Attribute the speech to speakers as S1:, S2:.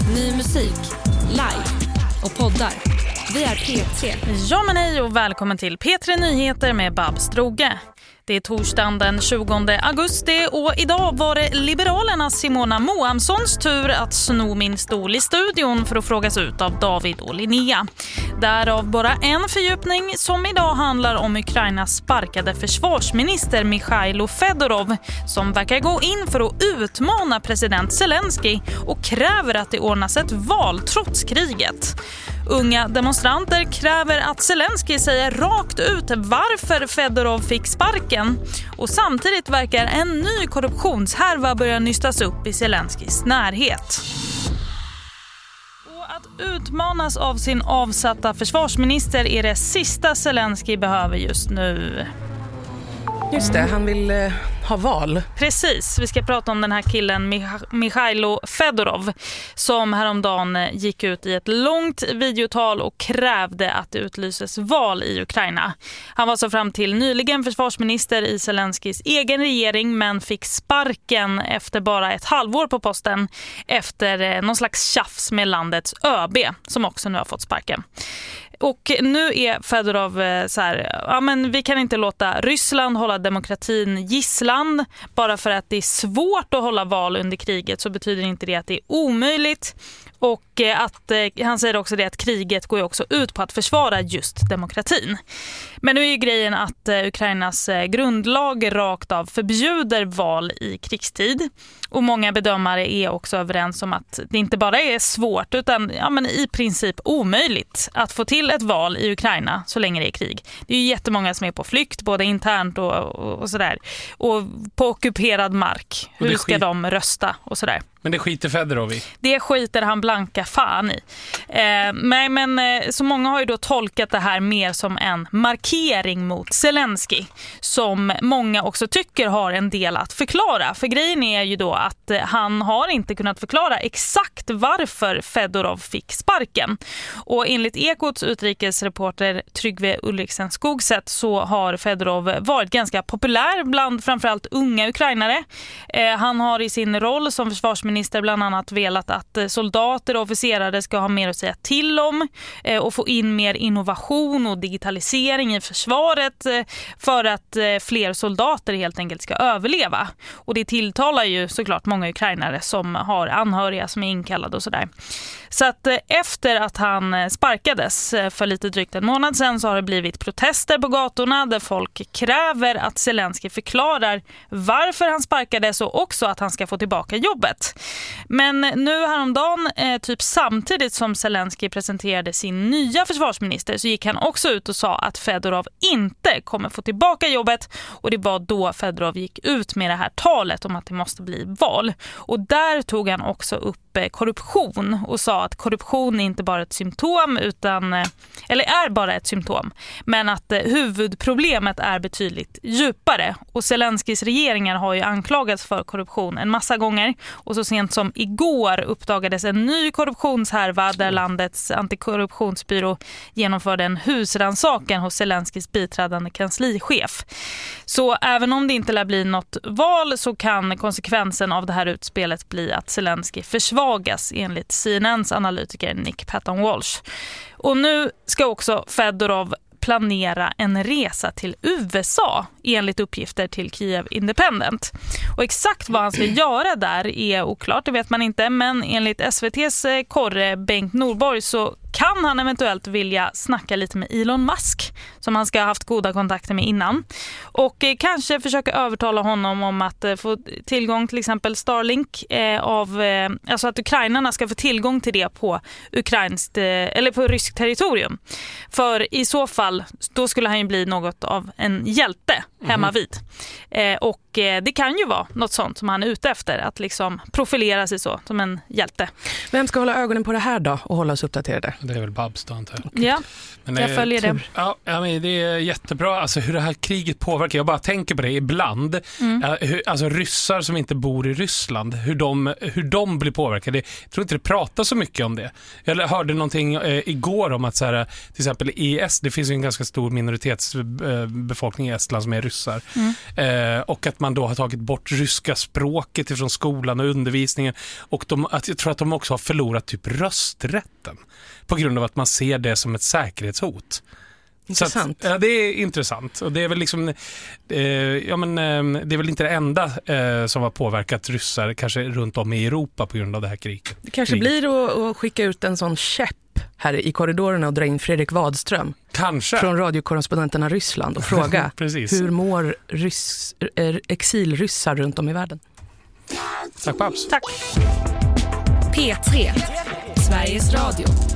S1: Ny musik, live och poddar. Vi är P3.
S2: Ja men hej och välkommen till P3 Nyheter med Babs Droge. Det är torsdagen den 20 augusti och idag var det Liberalernas Simona Moamssons tur att sno min stol i studion för att frågas ut av David och Linnea. Därav bara en fördjupning som idag handlar om Ukrainas sparkade försvarsminister Mikhailo Fedorov som verkar gå in för att utmana president Zelensky och kräver att det ordnas ett val trots kriget. Unga demonstranter kräver att Zelensky säger rakt ut varför Fedorov fick sparken och samtidigt verkar en ny korruptionshärva börja nystas upp i Zelenskys närhet. Och att utmanas av sin avsatta försvarsminister är det sista Zelensky behöver just nu.
S3: Just det, han vill ha val.
S2: Precis, vi ska prata om den här killen Mikhailo Fedorov som häromdagen gick ut i ett långt videotal och krävde att det utlyses val i Ukraina. Han var så fram till nyligen försvarsminister i Zelenskys egen regering men fick sparken efter bara ett halvår på posten efter någon slags tjafs med landets ÖB som också nu har fått sparken. Och nu är Fedorov så här, ja men vi kan inte låta Ryssland hålla demokratin gisslan. Bara för att det är svårt att hålla val under kriget så betyder inte det att det är omöjligt. Och att han säger också det att kriget går ju också ut på att försvara just demokratin. Men nu är ju grejen att Ukrainas grundlag rakt av förbjuder val i krigstid. Och många bedömare är också överens om att det inte bara är svårt utan men i princip omöjligt att få till ett val i Ukraina så länge det är krig. Det är ju jättemånga som är på flykt både internt och sådär. Och på ockuperad mark. Hur ska de rösta och sådär.
S4: Men det skiter Fedorov i.
S2: Det skiter han blanka fan i. Men så många har ju då tolkat det här mer som en markering mot Zelensky. Som många också tycker har en del att förklara. För grejen är ju då att han har inte kunnat förklara exakt varför Fedorov fick sparken. Och enligt Ekots utrikesreporter Tryggve Ulriksen Skogset så har Fedorov varit ganska populär bland framförallt unga ukrainare. Han har i sin roll som försvarsminister bland annat velat att soldater och officerare ska ha mer att säga till om och få in mer innovation och digitalisering i försvaret för att fler soldater helt enkelt ska överleva. Och det tilltalar ju såklart många ukrainare som har anhöriga som är inkallade och sådär. Så att efter att han sparkades för lite drygt en månad sedan så har det blivit protester på gatorna där folk kräver att Zelensky förklarar varför han sparkades och också att han ska få tillbaka jobbet. Men nu häromdagen, typ samtidigt som Zelensky presenterade sin nya försvarsminister så gick han också ut och sa att Fedorov inte kommer få tillbaka jobbet och det var då Fedorov gick ut med det här talet om att det måste bli val. Och där tog han också upp korruption och sa att korruption är inte bara ett symptom eller är bara ett symptom men att huvudproblemet är betydligt djupare och Zelenskys regeringar har ju anklagats för korruption en massa gånger och så sent som igår uppdagades en ny korruptionshärva där landets antikorruptionsbyrå genomförde en husrannsakan hos Zelenskys biträdande kanslichef. Så även om det inte lär bli något val så kan konsekvensen av det här utspelet bli att Zelensky försvagas enligt CNNs analytiker Nick Patton-Walsh. Och nu ska också Fedorov planera en resa till USA enligt uppgifter till Kiev Independent. Och exakt vad han ska göra där är oklart, det vet man inte, men enligt SVT:s korre Bengt Norborg så kan han eventuellt vilja snacka lite med Elon Musk som han ska ha haft goda kontakter med innan. Och kanske försöka övertala honom om att få tillgång till exempel Starlink alltså att ukrainarna ska få tillgång till det på på ryskt territorium. För i så fall då skulle han ju bli något av en hjälte hemma vid. Och det kan ju vara något sånt som han är ute efter, att liksom profilera sig så som en hjälte.
S3: Vem ska hålla ögonen på det här då och hålla oss uppdaterade?
S4: Det är väl Babs då, antar jag.
S2: Ja,
S4: Men
S2: jag följer det.
S4: Ja, men det är jättebra. Alltså hur det här kriget påverkar. Jag bara tänker på det ibland. Alltså ryssar som inte bor i Ryssland. Hur de blir påverkade. Jag tror inte det pratar så mycket om det. Jag hörde någonting igår om att så här, till exempel i det finns ju en ganska stor minoritetsbefolkning i Estland som är ryssar. Och att man då har tagit bort ryska språket ifrån skolan och undervisningen. Och jag tror att de också har förlorat typ rösträtten. På grund av att man ser det som ett säkerhetshot.
S3: Intressant.
S4: Så att, det är intressant. Och det är väl liksom det är väl inte det enda som har påverkat ryssar kanske runt om i Europa på grund av det här kriget.
S3: Det kanske blir att skicka ut en sån käpp här i korridorerna och dra in Fredrik Wadström.
S4: Kanske.
S3: Från radiokorrespondenterna Ryssland och fråga hur mår exilryssar runt om i världen.
S4: Tack Babs.
S2: Tack.
S1: P3, Sveriges Radio.